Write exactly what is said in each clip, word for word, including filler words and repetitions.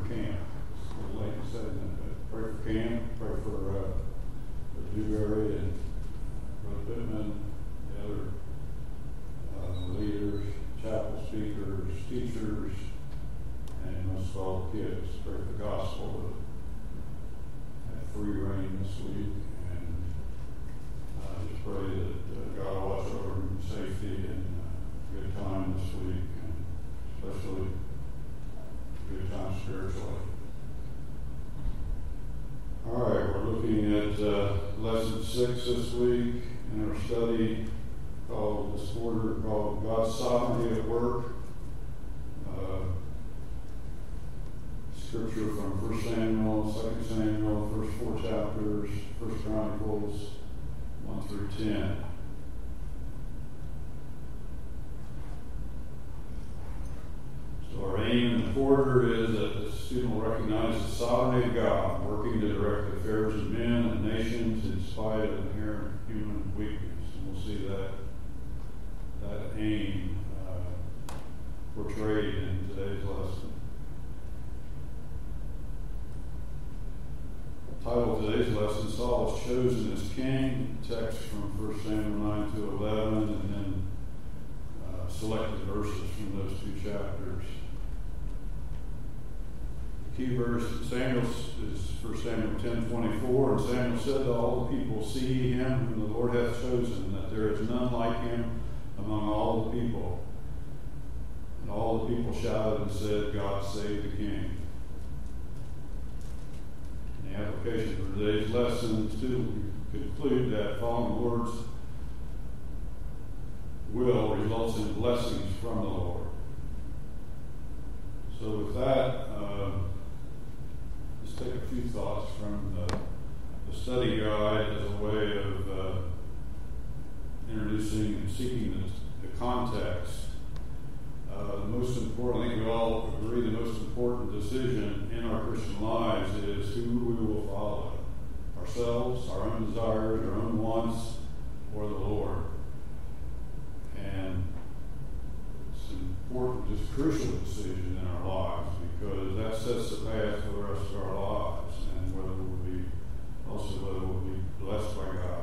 camp. It's a little late to say that, but pray for camp, pray for uh, for Dewberry and Brother Pittman, the other uh, leaders, chapel speakers, teachers, and most of all the kids. Pray for the gospel to have free reign this week, and uh, just pray that uh, God will watch over them in safety and uh, good time this week, and especially good time spiritually. All right, we're looking at uh, lesson six this week in our study called this quarter called God's Sovereignty at Work. Uh, scripture from First Samuel, Second Samuel, first four chapters, First Chronicles, one through ten. So our aim in the quarter is that the student will recognize the sovereignty of God, working to direct the affairs of men and nations in spite of inherent human weakness. And we'll see that that aim uh, portrayed in today's lesson. The title of today's lesson, Saul was chosen as king. Text from First Samuel nine to eleven, and then uh, selected verses from those two chapters. The key verse in Samuel is First Samuel ten twenty-four, and Samuel said to all the people, "See him whom the Lord hath chosen, that there is none like him among all the people." And all the people shouted and said, "God save the king." The application for today's lesson is to conclude that following the Lord's will results in blessings from the Lord. So with that, uh, let's take a few thoughts from the, the study guide as a way of uh, introducing and seeking the, the context. Uh, the most important, I think we all agree, the most important decision in our Christian lives is who we will follow. Ourselves, our own desires, our own wants, or the Lord. And it's an important, just crucial decision in our lives, because that sets the path for the rest of our lives, and whether we'll be, also whether we'll be blessed by God.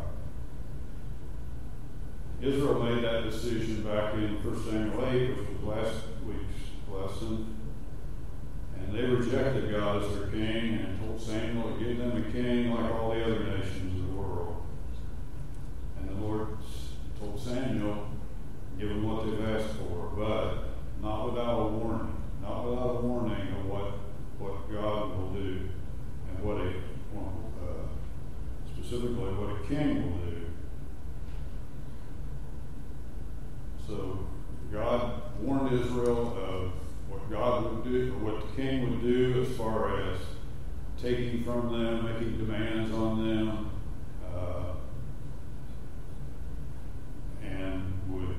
Israel made that decision back in First Samuel eight, which was last week's lesson. And they rejected God as their king and told Samuel to give them a king like all the other nations of the world. And the Lord told Samuel, give them what they've asked for, but not without a warning. Not without a warning of what, what God will do and what a, uh, specifically what a king will do. So God warned Israel of what God would do, or what the king would do as far as taking from them, making demands on them, uh, and would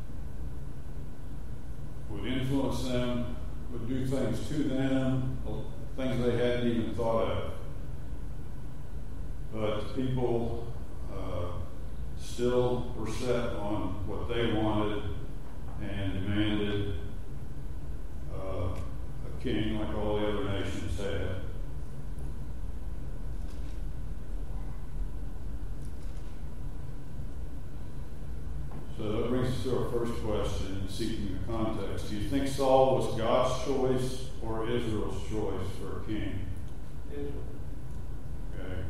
would influence them, would do things to them, things they hadn't even thought of. But people uh, still were set on what they wanted and demanded uh, a king like all the other nations had. So that brings us to our first question, seeking the context. Do you think Saul was God's choice or Israel's choice for a king? Israel. Okay.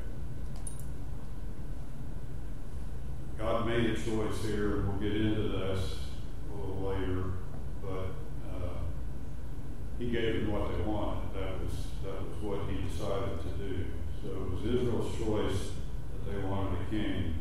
God made a choice here, and we'll get into this a little later, but uh, he gave them what they wanted. That was that was what he decided to do. So it was Israel's choice that they wanted a king.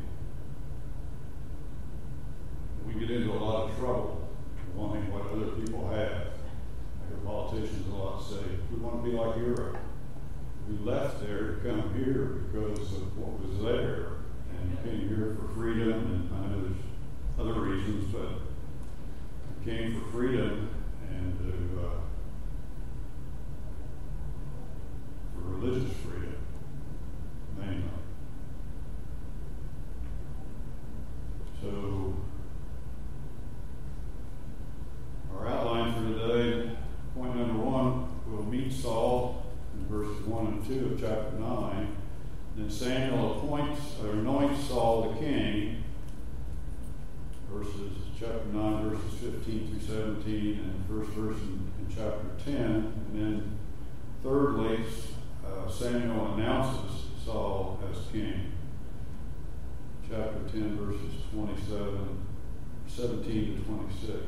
We get into a lot of trouble wanting what other people have. I hear politicians a lot say, we want to be like Europe. We left there to come here because of what was there. And came here for freedom, and I know there's other reasons, but came for freedom and to, uh, for religious freedom, mainly. anoints Saul the king, verses chapter nine, verses fifteen through seventeen, and the first verse in, in chapter ten. And then thirdly, uh, Samuel announces Saul as king. Chapter ten, verses twenty-seven, seventeen to twenty-six.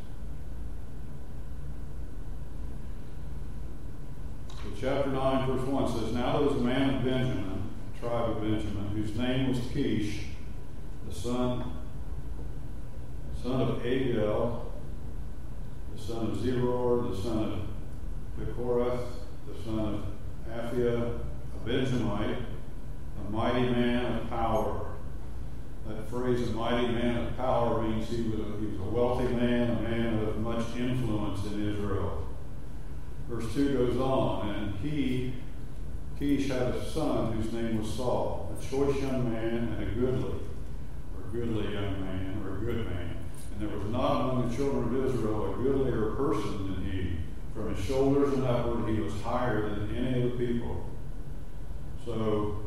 So chapter nine, verse one says, Now there was a man of Benjamin, tribe of Benjamin, whose name was Kish, the son, son of Abiel, the son of Zeror, the son of Bechorath, the son of Aphiah, a Benjamite, a mighty man of power. That phrase, a mighty man of power, means he was a, he was a wealthy man, a man of much influence in Israel. Verse two goes on, and he, Kish, had a son whose name was Saul, a choice young man and a goodly, or goodly young man, or a good man. And there was not among the children of Israel a goodlier person than he. From his shoulders and upward, he was higher than any of the people. So,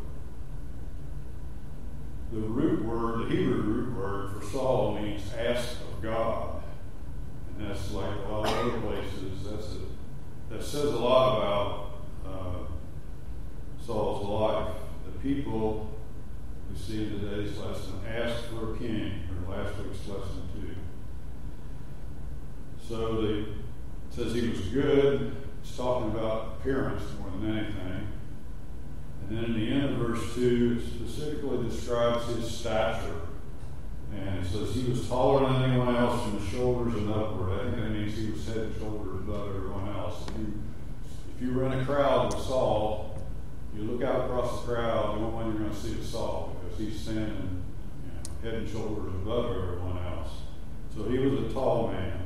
the root word, the Hebrew root word for Saul means ask of God. And that's like a lot of other places. That's a, that says a lot about uh, Saul's life. The people we see in today's lesson asked for a king, or last week's lesson too. So the, it says he was good. It's talking about appearance more than anything. And then in the end of verse two, it specifically describes his stature. And it says he was taller than anyone else from the shoulders and upward. I think that means he was head and shoulders above everyone else. If you, if you were in a crowd with Saul, you look out across the crowd, the only one you're going to see is Saul, because he's standing, you know, head and shoulders above everyone else. So he was a tall man.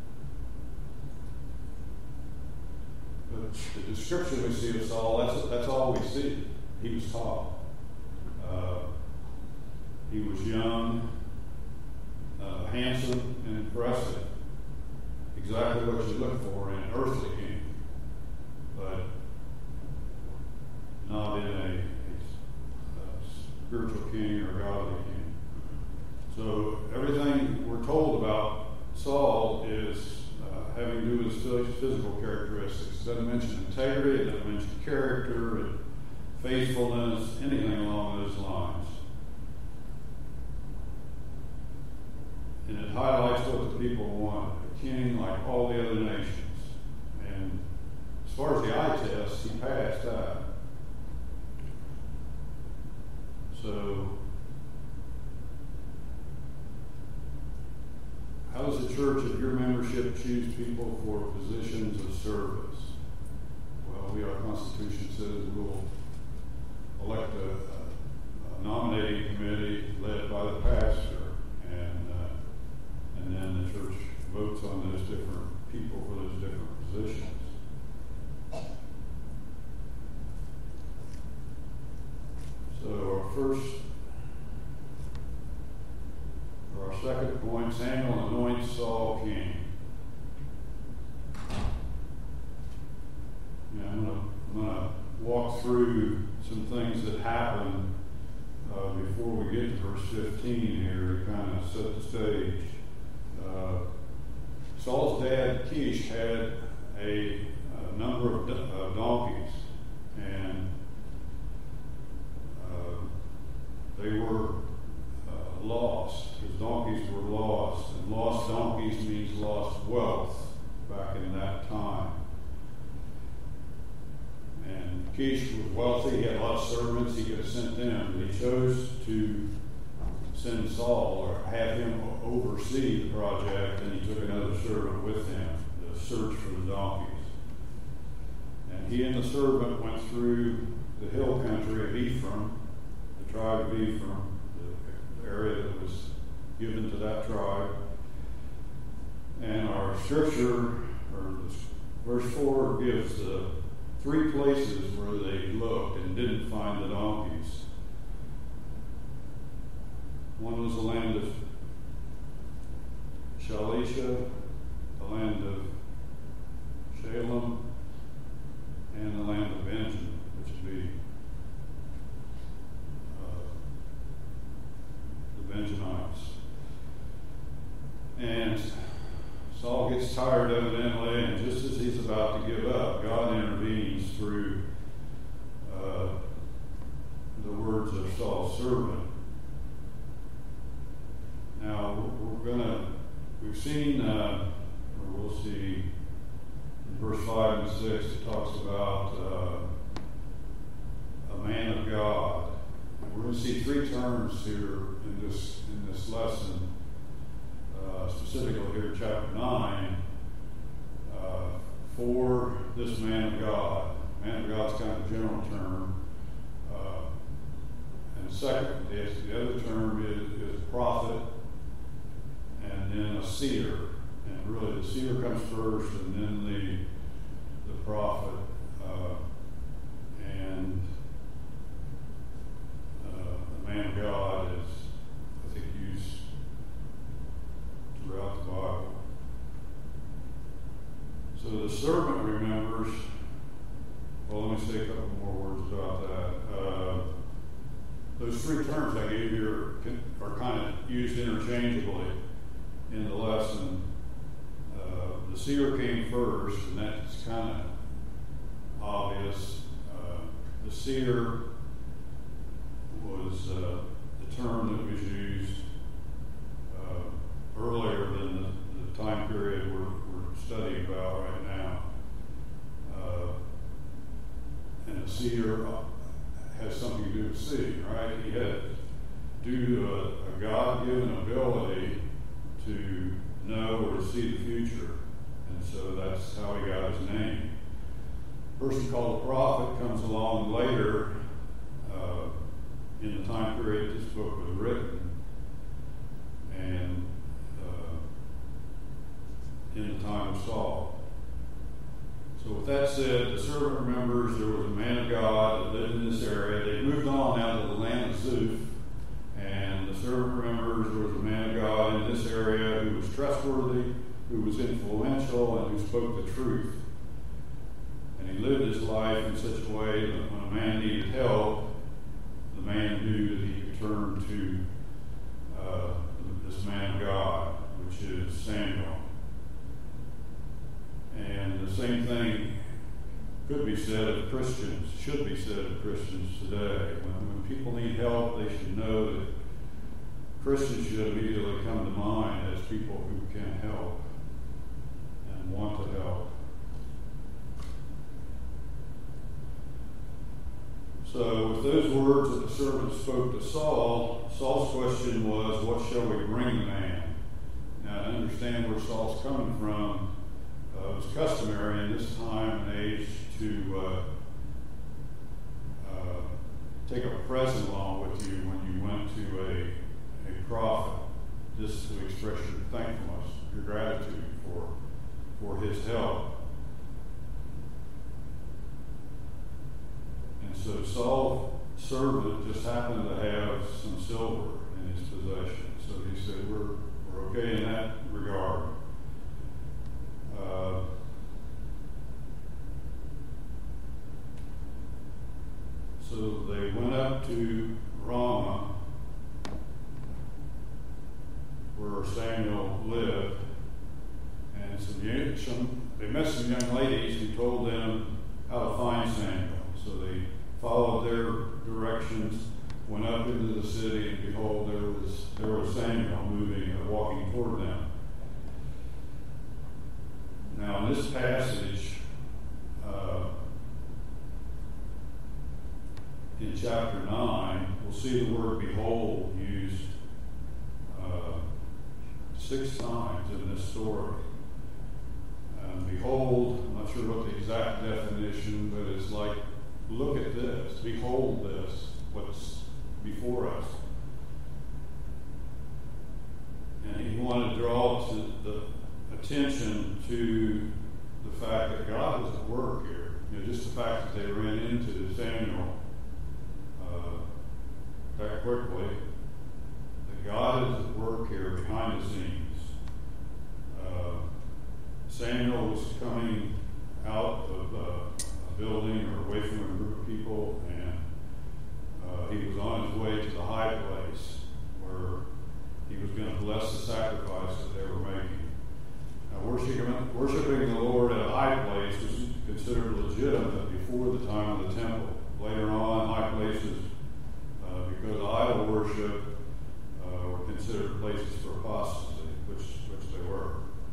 But the description we see of Saul, that's, that's all we see. He was tall. Uh, he was young, uh, handsome, and impressive. Exactly what you look for in an earthly king, but not in a, a, a spiritual king or godly king. So everything we're told about Saul is uh, having to do with his physical characteristics. It doesn't mention integrity, it doesn't mention character, and faithfulness, anything along those lines. And it highlights what the people want, a king like all the other nations. And as far as the eye test, he passed that. So, how does the church of your membership choose people for positions of service? Well, we, our Constitution says we'll elect a, a, a nominating committee led by the pastor, and uh, and then the church votes on those different people for those different positions. So our first, or our second point, Samuel anoints Saul king. Yeah, I'm going to walk through some things that happen uh, before we get to verse fifteen here to kind of set the stage. Uh, Saul's dad, Kish, had a, a number of uh, donkeys, and uh, they were uh, lost. His donkeys were lost, and lost donkeys means lost wealth back in that time. And Kish was wealthy, he had a lot of servants, he could have sent them, but he chose to send Saul or have him oversee the project, and he took another servant with him to search for the donkeys. And he and the servant went through the hill country of Ephraim, the tribe of Ephraim, the area that was given to that tribe. And our scripture, or verse four, gives the three places where they looked and didn't find the donkeys. One was the land of Shalisha, the land of Shalem, and the land of Benjamin, which would be uh, gets tired evidently, and just as he's about to give up, God intervenes through uh, the words of Saul's servant. Now, we're going to, we've seen, uh, or we'll see in verse five and six, it talks about uh, a man of God. And we're going to see three terms here in this, in this lesson. Uh, specifically here in chapter nine, uh, for this man of God. Man of God is kind of a general term. Uh, and second, the, the other term is, is prophet, and then a seer. And really the seer comes first, and then the, the prophet. Uh, and uh, the man of God is, I think, used throughout the Bible. So the servant remembers, well, let me say a couple more words about that. Uh, those three terms I gave you are, are kind of used interchangeably in the lesson. Uh, the seer came first, and that's kind of obvious. Uh, the seer was uh, the term that was used uh, earlier than the, the time period we're, we're studying about right now. Uh, and the seer has something to do with seeing, right? He had, due to a, a God-given ability to know or to see the future. And so that's how he got his name. A person called a prophet comes along later uh, in the time period this book was written. And in the time of Saul. So with that said, the servant remembers there was a man of God that lived in this area. They moved on out of the land of Zuph, and the servant remembers there was a man of God in this area who was trustworthy, who was influential, and who spoke the truth. And he lived his life in such a way that when a man needed help, the man knew that he could turn to uh, this man of God, which is Samuel. And the same thing could be said of Christians, should be said of Christians today. When, when people need help, they should know that Christians should immediately come to mind as people who can help and want to help. So with those words that the servant spoke to Saul, Saul's question was, what shall we bring the man? Now, to understand where Saul's coming from, Uh, it was customary in this time and age to uh, uh, take a present along with you when you went to a, a prophet, just to express your thankfulness, your gratitude for, for his help. And so Saul's servant just happened to have some silver in his possession. So he said, we're, we're okay in that regard. Uh, so they went up to Ramah, where Samuel lived, and some, some they met some young ladies who told them how to find Samuel. So they followed their directions, went up into the city, and behold, there was there was Samuel moving and walking toward them. Now, in this passage, uh, in chapter nine, we'll see the word behold used uh, six times in this story. Uh, behold, I'm not sure what the exact definition, but it's like, look at this, behold this, what's before us. And he wanted to draw to the attention to the fact that God was at work here. You know, just the fact that they ran into Samuel uh, that quickly, that God is at work here behind the scenes. Uh, Samuel was coming out of uh, a building or away from a group of people, and uh, he was on his way to the high place where he was going to bless the sacrifice that they were making. Now, where's he going considered legitimate before the time of the temple. Later on, high places, uh, because idol worship, uh, were considered places for apostasy, which which they were.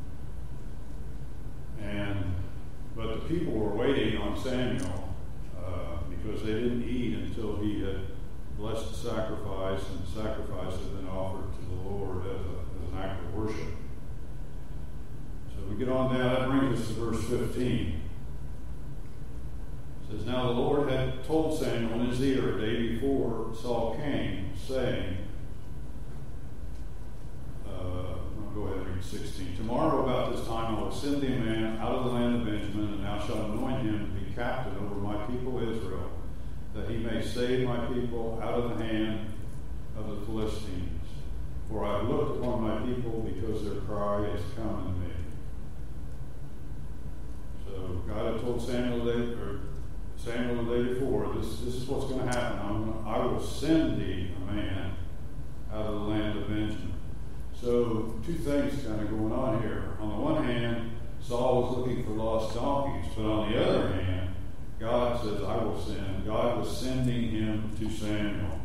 And but the people were waiting on Samuel uh, because they didn't eat until he had blessed the sacrifice, and the sacrifice had been offered to the Lord as, a, as an act of worship. So we get on down, that brings us to verse fifteen. It says, now the Lord had told Samuel in his ear a day before Saul came, saying, uh, I'll go ahead and read sixteen. Tomorrow about this time I will send thee a man out of the land of Benjamin, and thou shalt anoint him to be captain over my people Israel, that he may save my people out of the hand of the Philistines. For I have looked upon my people, because their cry is come unto me. So God had told Samuel the day, or Samuel the day before, this, this is what's going to happen. I'm, I will send thee a man out of the land of Benjamin. So two things kind of going on here. On the one hand, Saul was looking for lost donkeys, but on the other hand, God says, I will send. God was sending him to Samuel.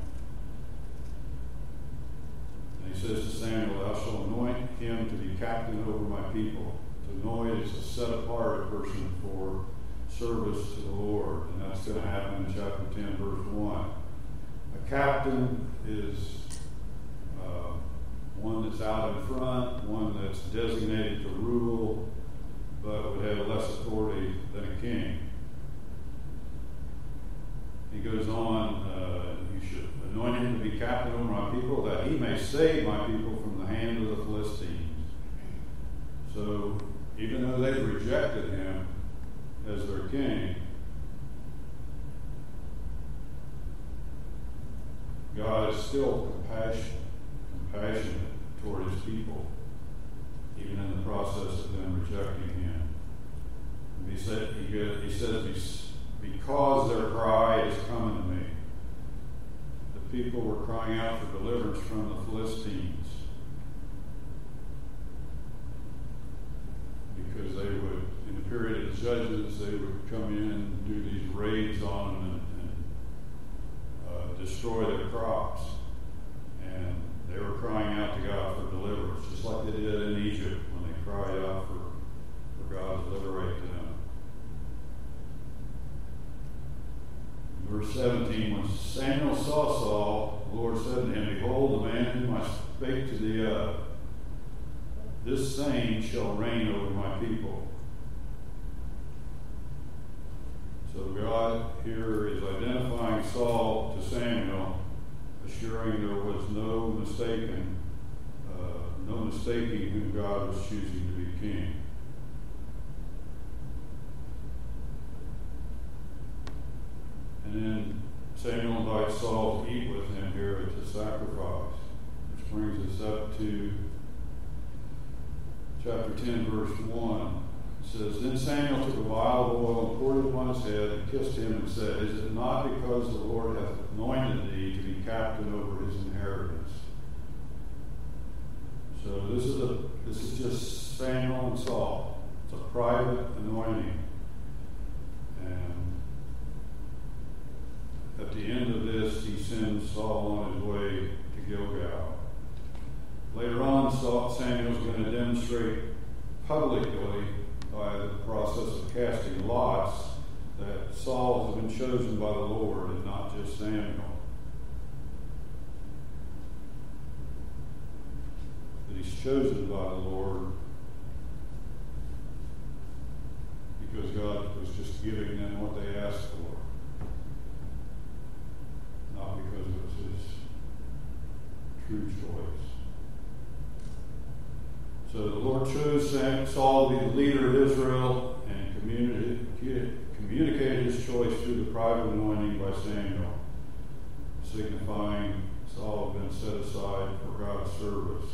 And he says to Samuel, thou shalt anoint him to be captain over my people. To anoint is to set apart a person for service to the Lord. And that's going to happen in chapter ten, verse one. A captain is uh, one that's out in front, one that's designated to rule, but would have less authority than a king. He goes on, uh, you should anoint him to be captain over my people, that he may save my people from the hand of the Philistines. So, even though they rejected him as their king, God is still compassionate, compassionate toward his people, even in the process of them rejecting him. And he said, he, he says, because their cry is coming to me. The people were crying out for deliverance from the Philistines, because they would, in the period of the judges, they would come in and do these raids on them and, and uh, destroy their crops. And they were crying out to God for deliverance, just like they did in Egypt when they cried out for, for God to liberate them. Verse seventeen, when Samuel saw Saul, the Lord said to him, behold, the man whom I spake to thee of, this same shall reign over my people. So God here is identifying Saul to Samuel, assuring there was no mistaken, uh, no mistaking whom God was choosing to be king. And then Samuel invites Saul to eat with him here at the sacrifice, which brings us up to chapter ten, verse one. It says, then Samuel took a vial of oil and poured it upon his head and kissed him and said, is it not because the Lord hath anointed thee to be captain over his inheritance? So this is a this is just Samuel and Saul. It's a private anointing. And at the end of this, he sends Saul on his way to Gilgal. Later on, Samuel is going to demonstrate publicly by the process of casting lots that Saul has been chosen by the Lord and not just Samuel. That he's chosen by the Lord because God was just giving them what they asked for. Not because it was his true choice. So the Lord chose Saul to be the leader of Israel and communicated, communicated his choice through the private anointing by Samuel, signifying Saul had been set aside for God's service.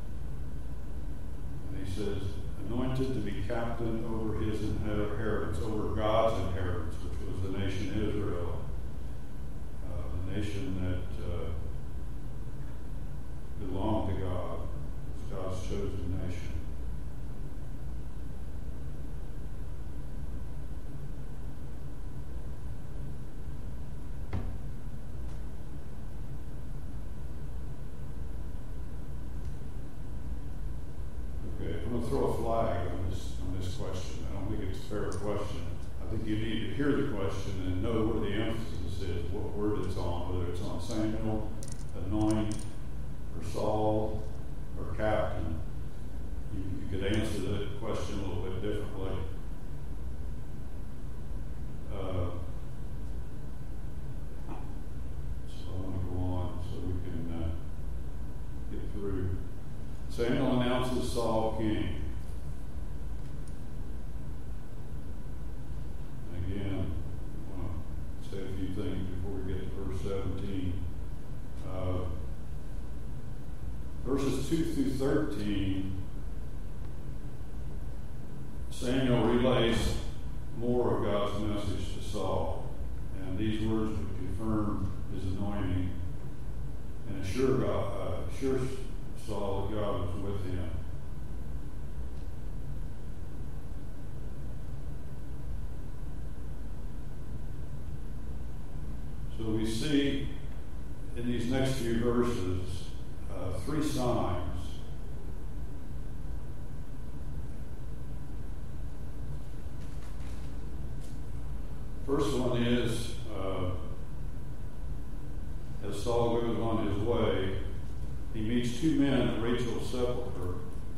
And he says, anointed to be captain over his inheritance, over God's inheritance, which was the nation Israel. Nation that uh, belonged to God, was God's chosen nation. to throw a flag on this on this question. I don't think it's a fair question. I think you need to hear the question and know where the emphasis is, what word it's on, whether it's on Samuel, anoint, or Saul, or captain. You, you could answer that question a little bit differently. Uh, so I want to go on so we can uh, get through. Samuel announces Saul king. Again, I want to say a few things before we get to verse seventeen. Uh, verses two through thirteen, Samuel relays more of God's message to Saul, and these words would confirm his anointing and assure God, uh, assure Saul that God was with him. So we see in these next few verses uh, three signs. First one is, uh, as Saul goes on his way, he meets two men at Rachel's sepulchre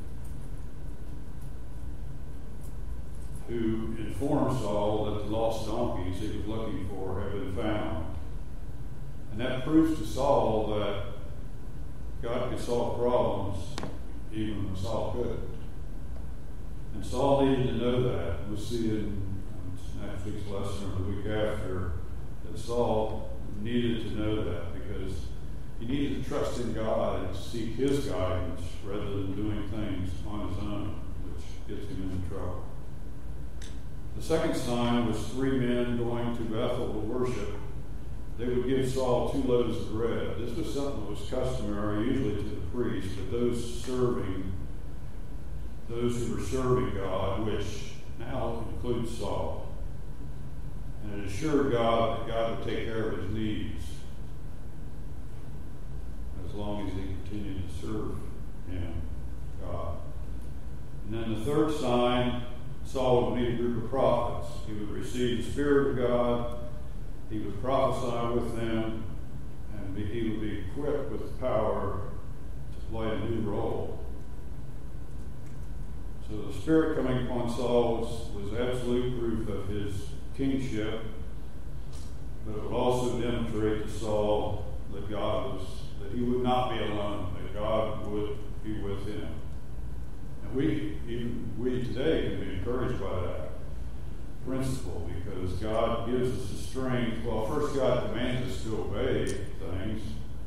who inform Saul that the lost donkeys he was looking for have been found. And that proves to Saul that God could solve problems even when Saul couldn't. And Saul needed to know that. We'll see in next week's lesson or the week after that Saul needed to know that because he needed to trust in God and seek his guidance rather than doing things on his own, which gets him into trouble. The second sign was three men going to Bethel to worship. They would give Saul two loaves of bread. This was something that was customary, usually to the priest, but those serving, those who were serving God, which now includes Saul. And it assured God that God would take care of his needs as long as he continued to serve him, God. And then the third sign, Saul would meet a group of prophets. He would receive the Spirit of God. He would prophesy with them, and be, he would be equipped with the power to play a new role. So the Spirit coming upon Saul was, was absolute proof of his kingship, but it would also demonstrate to Saul that God was, that he would not be alone, that God would be with him. And we, even we today, can be encouraged by that principle because God gives us the strength. Well, first God commands us to obey things,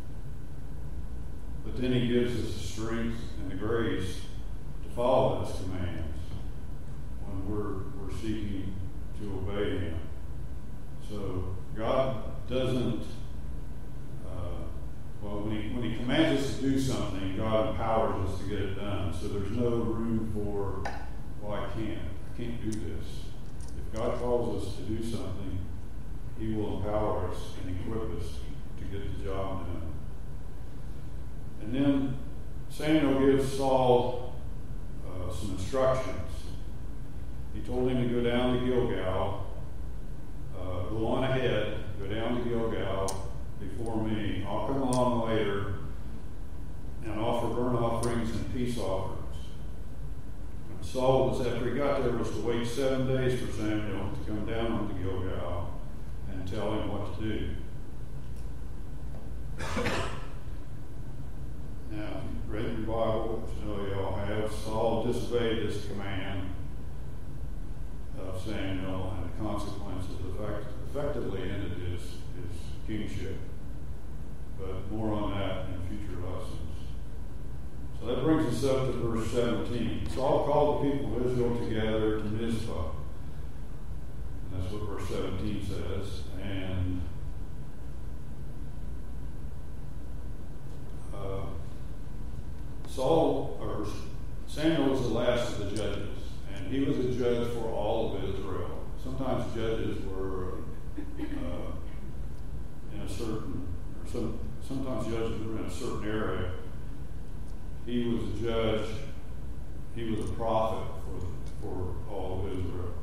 but then he gives us the strength and the grace to follow those commands when we're, we're seeking to obey him. So God doesn't, uh, well, when he, when he commands us to do something, God empowers us to get it done. So there's no room for, well, I can't. I can't do this. If God calls us to do something, he will empower us and equip us to get the job done. And then Samuel gives Saul uh, some instructions. He told him to go down to Gilgal, uh, go on ahead, go down to Gilgal before me. I'll come along later and offer burnt offerings and peace offerings. And Saul was, after he got there, was to wait seven days for Samuel to come down to Gilgal and tell him what to do. Now, if you've read your Bible, which I know you all have, Saul disobeyed this command of Samuel, and the consequences effect, effectively ended his, his kingship. But more on that in future lessons. So that brings us up to verse seventeen. Saul called the people of Israel together to Mizpah. And that's what verse seventeen says. And uh, Saul, or Samuel was the last of the judges. And he was a judge for all of Israel. Sometimes judges were uh, in a certain, or some, sometimes judges were in a certain area. He was a judge he was a prophet for, for all of Israel.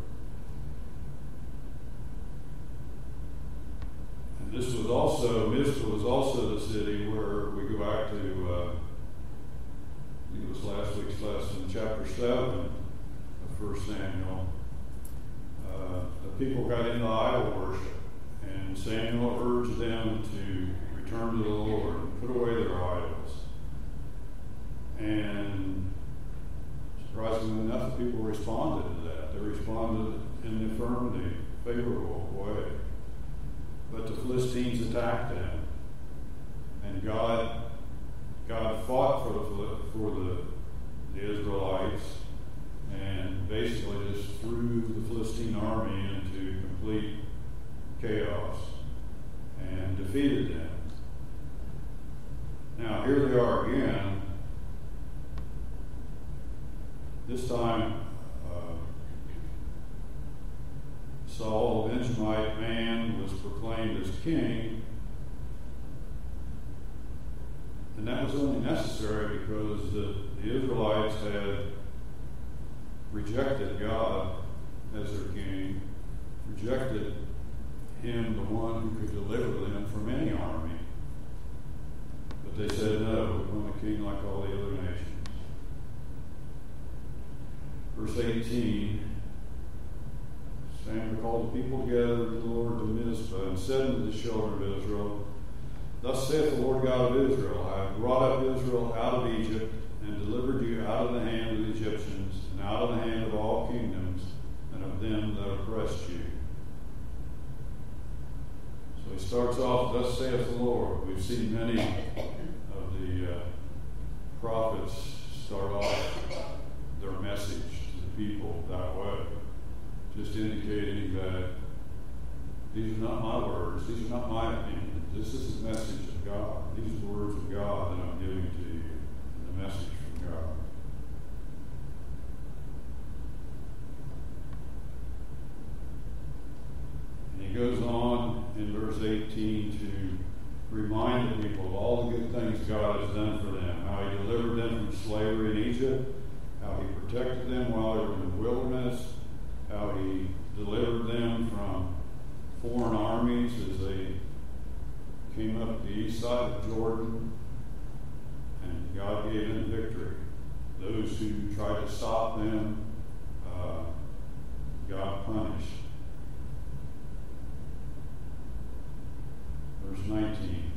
And this was also, Mizpah was also the city where we go back to, uh, I think it was last week's lesson, chapter seven of First Samuel. Uh, the people got into idol worship, and Samuel urged them to return to the Lord and put away their idols. And surprisingly enough, the people responded to that. They responded in the affirmative, favorable way. But the Philistines attacked them, and God, God fought for the for the, the Israelites, and basically just threw the Philistine army into complete chaos and defeated them. Now here they are again. This time, uh, Saul, a Benjamite man, was proclaimed as king, and that was only necessary because the, the Israelites had rejected God as their king, rejected him, the one who could deliver them from any army. But they said, no, we want a king like all the other nations. Verse eighteen, Samuel called the people together to the Lord to Mizpah and said unto the children of Israel, Thus saith the Lord God of Israel, I have brought up Israel out of Egypt and delivered you out of the hand of the Egyptians and out of the hand of all kingdoms and of them that oppressed you. So he starts off, Thus saith the Lord. We've seen many of the uh, prophets start off their message to the people that way, just indicating that these are not my words, these are not my opinions. This is the message of God. These are the words of God that I'm giving to you, and the message from God. And he goes on in verse eighteen to remind the people of all the good things God has done for them, how he delivered them from slavery in Egypt, how he protected them while they were in the wilderness, how he delivered them from foreign armies as they came up the east side of Jordan, and God gave them victory. Those who tried to stop them, uh, God punished. Verse nineteen.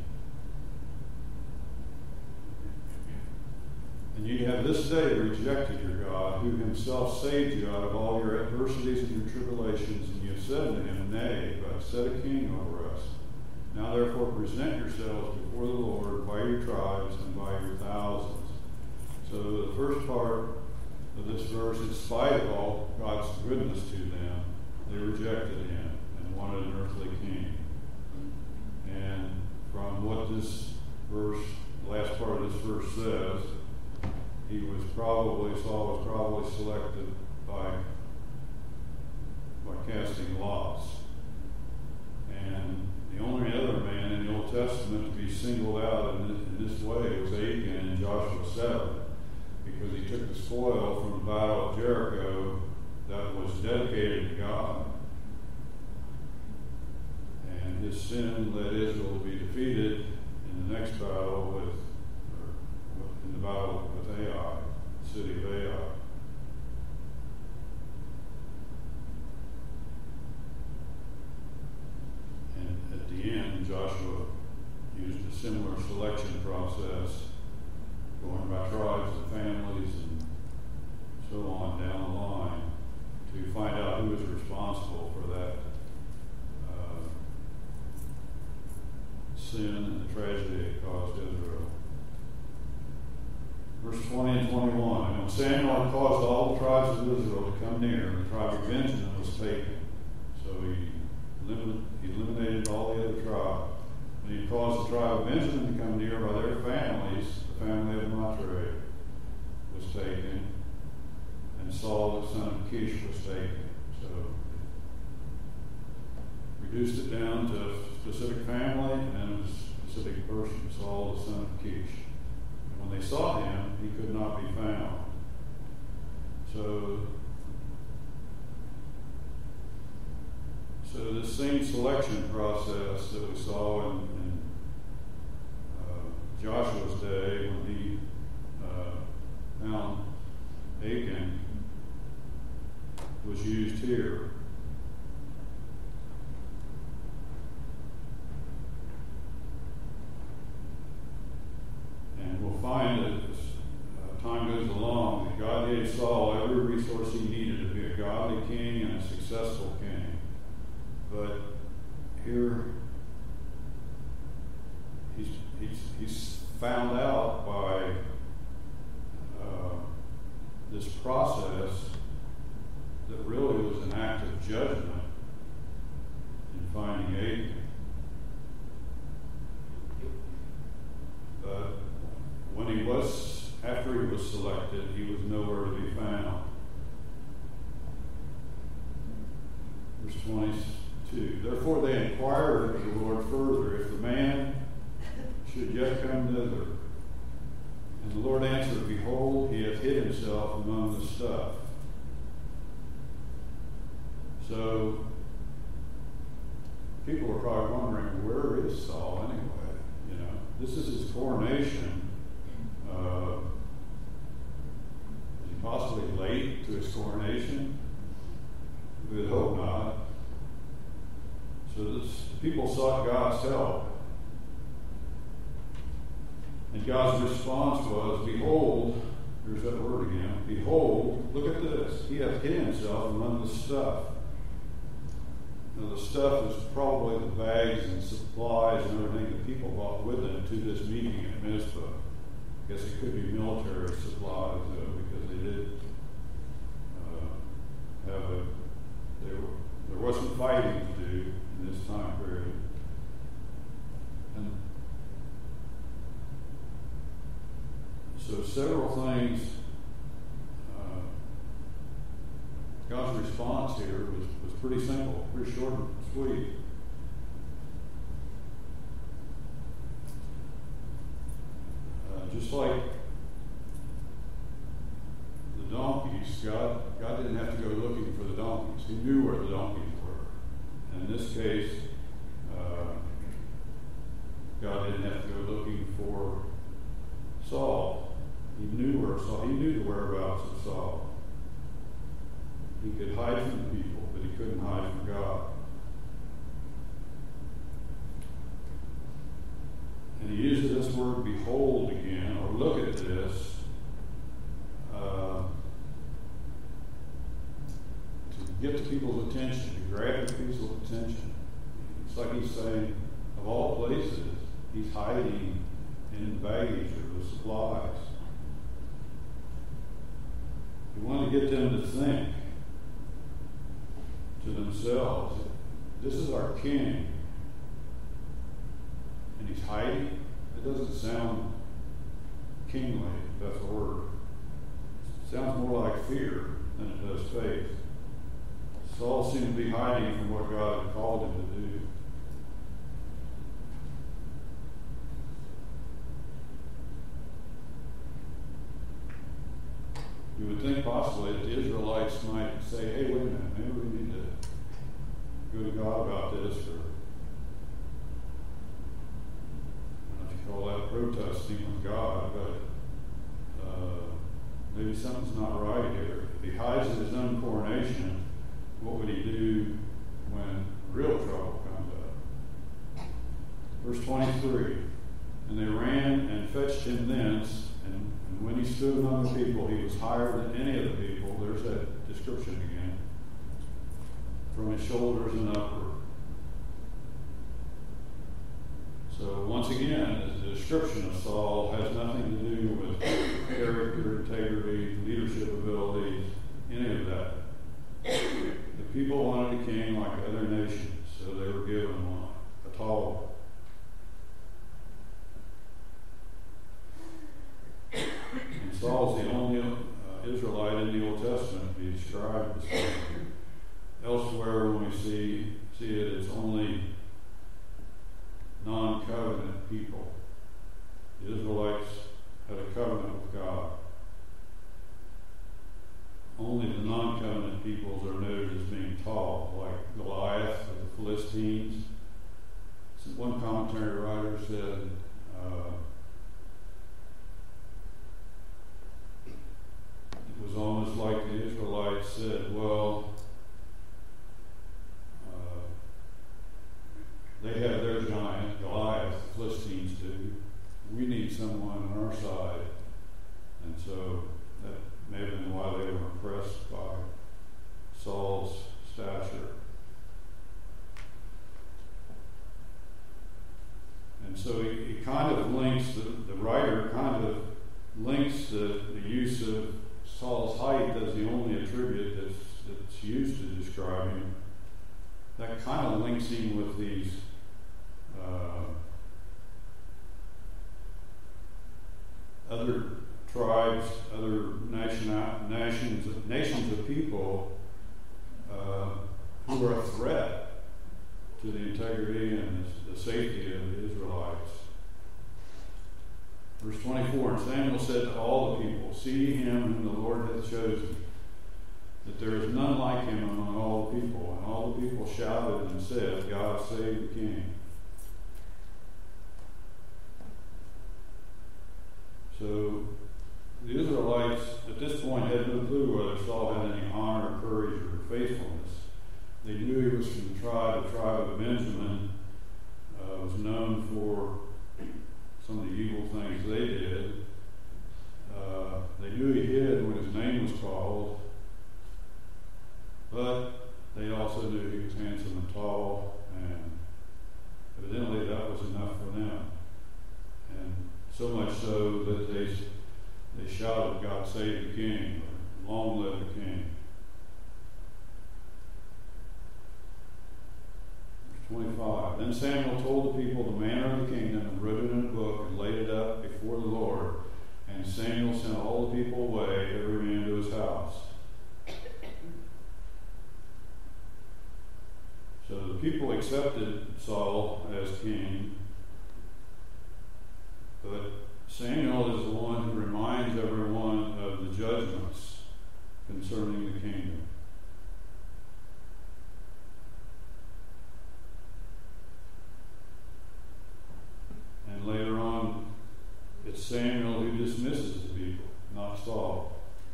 And you have this day rejected your God, who himself saved you out of all your adversities and your tribulations, and you have said to him, Nay, but set a king over us. Now therefore present yourselves before the Lord by your tribes and by your thousands. So the first part of this verse, in spite of all God's goodness to them, they rejected him and wanted an earthly king. And from what this verse, the last part of this verse says, he was probably, Saul was probably selected by, by casting lots. And the only other man in the Old Testament to be singled out in this, in this way was Achan in Joshua seven, because he took the spoil from the battle of Jericho that was dedicated to God. And his sin led Israel to be defeated in the next battle with, or in the battle with Ai, the city of Ai. And at the end, Joshua used a similar selection process, going by tribes and families and so on down the line, to find out who was responsible for that uh, sin and the tragedy it caused Israel. Verse twenty and twenty-one, and when Samuel had caused all the tribes of Israel to come near, the tribe of Benjamin was taken. So he eliminated, he eliminated all the other tribes. And he caused the tribe of Benjamin to come near by their families. The family of Matre was taken, and Saul, the son of Kish, was taken. So reduced it down to a specific family and then a specific person, Saul, the son of Kish. And when they sought him, he could not be found. So, so this same selection process that we saw in, in uh, Joshua's day when he uh, found Achan was used here. And we'll find that as uh, time goes along, that God gave Saul every resource he needed to be a godly king and a successful king. But here, he's, he's, he's found out by uh, this process that really was an act of judgment in finding Achan. But when he was, after he was selected, he was nowhere to be found. Verse twenty-two, therefore they inquired of the Lord further, if the man should yet come thither. And the Lord answered, behold, he hath hid himself among the stuff. So, people are probably wondering, where is Saul anyway? You know, this is his coronation. Uh, is he possibly late to his coronation? We would hope not. So this, people sought God's help. And God's response was, behold, there's that word again, behold, look at this, he hath hid himself among the stuff. Now the stuff is probably the bags and supplies and everything that people brought with them to this meeting at Mizpah. I guess it could be military supplies, though, because they did uh, have a, they were, there wasn't fighting to do in this time period. And so several things, uh, God's response here was, was pretty simple, pretty short and sweet. Uh, just like the donkeys, God, God didn't have to go looking for the donkeys. He knew where the donkeys were. And in this case, uh, God didn't have to go looking for Saul. He knew where Saul, he knew the whereabouts of Saul. He could hide from the people, but he couldn't hide from God. And he uses this word behold again, or look at this, uh, to get the people's attention, to grab the people's attention. It's like he's saying, of all places, he's hiding in baggage or the supplies. He wanted to get them to think to themselves, this is our king, and he's hiding. It doesn't sound kingly, if that's a word. It sounds more like fear than it does faith. Saul seemed to be hiding from what God had called him to do. You would think possibly that the Israelites might say, hey, wait a minute, maybe we need to go to God about this, or I don't know if you call that protesting with God, but uh, maybe something's not right here. If he hides at his own coronation, what would he do when real trouble comes up? Verse twenty-three, and they ran and fetched him thence, and And when he stood among the people, he was higher than any of the people. There's that description again. From his shoulders and upward. So once again, the description of Saul has nothing to do with character, integrity, leadership abilities, any of that. The people wanted a king like other nations, so they were given one, a tall one. And Saul's the only uh, Israelite in the Old Testament to be described as such. Elsewhere, when we see see it, it's only non-covenant people. The Israelites had a covenant with God. Only so that may have been why they were impressed by Saul's stature. And so he, he kind of links, the, the writer kind of links the, the use of Saul's height as the only attribute that's, that's used to describe him. That kind of links him with these uh, other tribes, other nation, nations, nations of people uh, who are a threat to the integrity and the, the safety of the Israelites. Verse twenty-four, and Samuel said to all the people, see him whom the Lord hath chosen, that there is none like him among all the people. And all the people shouted and said, God save the king. So the Israelites at this point had no clue whether Saul had any honor, courage, or faithfulness. They knew he was from the tribe. The tribe of Benjamin uh, was known for some of the evil things they did. Uh, they knew he hid when his name was called, but they also knew he was handsome and tall, and evidently that was enough for them. And so much so that they they shouted, God save the king, or long live the king. twenty-five. Then Samuel told the people the manner of the kingdom and wrote it in a book and laid it up before the Lord. And Samuel sent all the people away, every man to his house. So the people accepted Saul as king, but Samuel is the one who reminds everyone of the judgments concerning the kingdom. And later on, it's Samuel who dismisses the people, not Saul.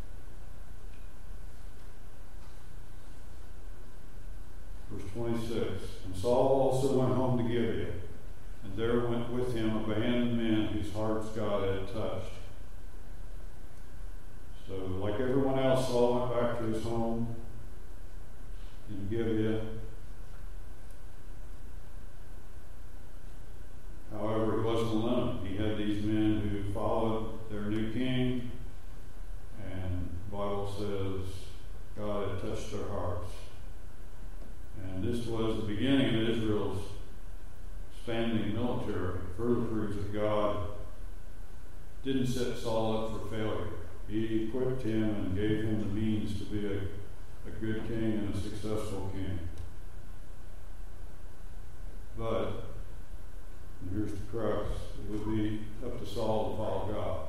Verse twenty-six, and Saul also went home to Gibeah, and there went with him a band of men whose hearts God had touched. So, like everyone else, Saul went back to his home in Gibeah. However, he wasn't alone. He had these men who followed their new king, and the Bible says God had touched their hearts. And this was the beginning of Israel's standing military. Further proves that God didn't set Saul up for failure. He equipped him and gave him the means to be a, a good king and a successful king. But, and here's the crux, it would be up to Saul to follow God.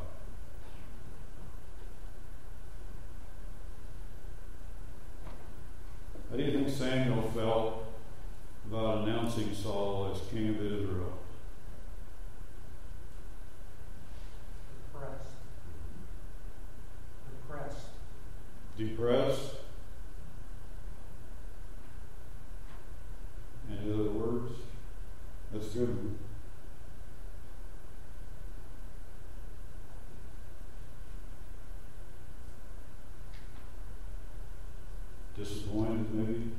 How do you think Samuel felt about announcing Saul as king of Israel? Depressed. Depressed. Depressed? Any other words? That's good. Disappointed, maybe?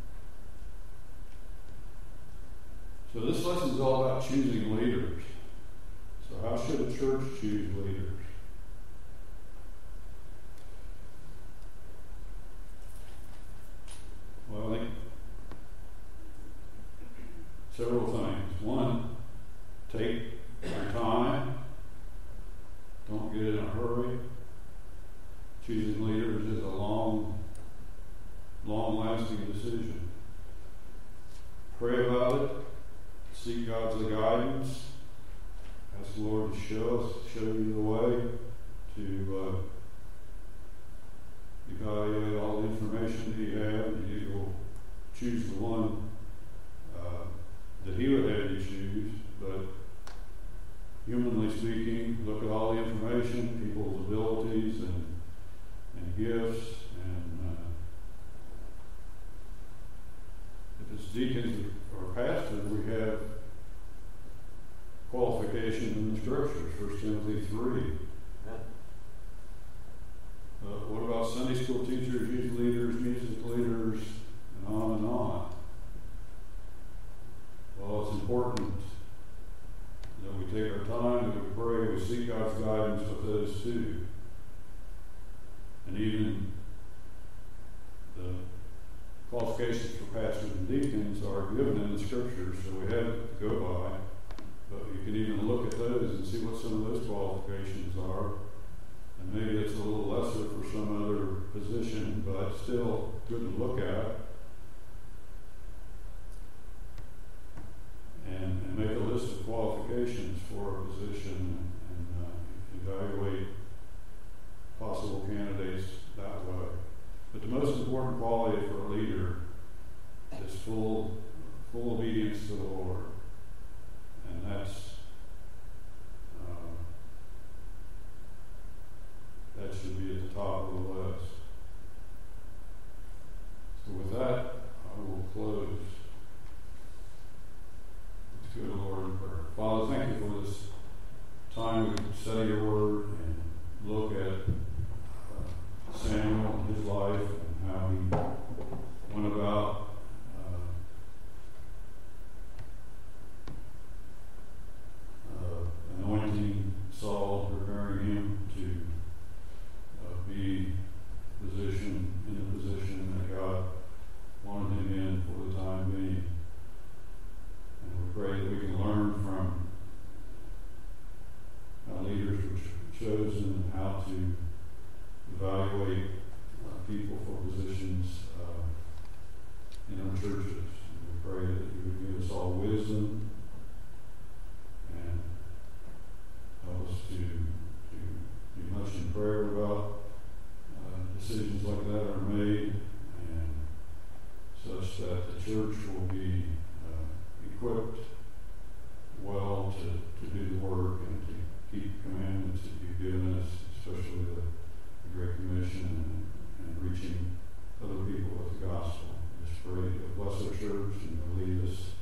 So this lesson is all about choosing leaders. So how should a church choose leaders? Well, I think several things. One, take your time. Don't get in a hurry. Choosing leaders is a long, long-lasting decision. Pray about it. Seek God's guidance. Ask the Lord to show us, show you the way to uh, evaluate all the information that you have, and you will choose the one uh, that He would have you choose. But humanly speaking, look at all the information, people's abilities and and gifts, and uh, if it's deacons or pastors, we have qualifications in the Scriptures. First Timothy three. too. And even the qualifications for pastors and deacons are given in the scriptures, so we have it to go by. But you can even look at those and see what some of those qualifications are. And maybe it's a little lesser for some other position, but still good to look at. And, and make a list of qualifications for a position and, and uh, evaluate possible candidates that way. But the most important quality for a leader is full, full obedience to the Lord. And that's, uh, that should be at the top of the list. So with that, I will close. Let's go to the Lord in prayer. Father, thank you for this time we can study your word and look at uh, Samuel and his life and how he went about anointing Saul, preparing him to uh, be position in the position that God wanted him in for the time being. And we pray that we can learn from how leaders were chosen and how to evaluate uh, people for positions uh, in our churches. And we pray that you would give us all wisdom and help us to, to be much in prayer about uh, decisions like that are made, and such that the church will be uh, equipped well to, to do the work and to keep commandments that you've given us, especially the, the Great Commission and, and reaching other people with the gospel. Just pray to bless our church and to lead us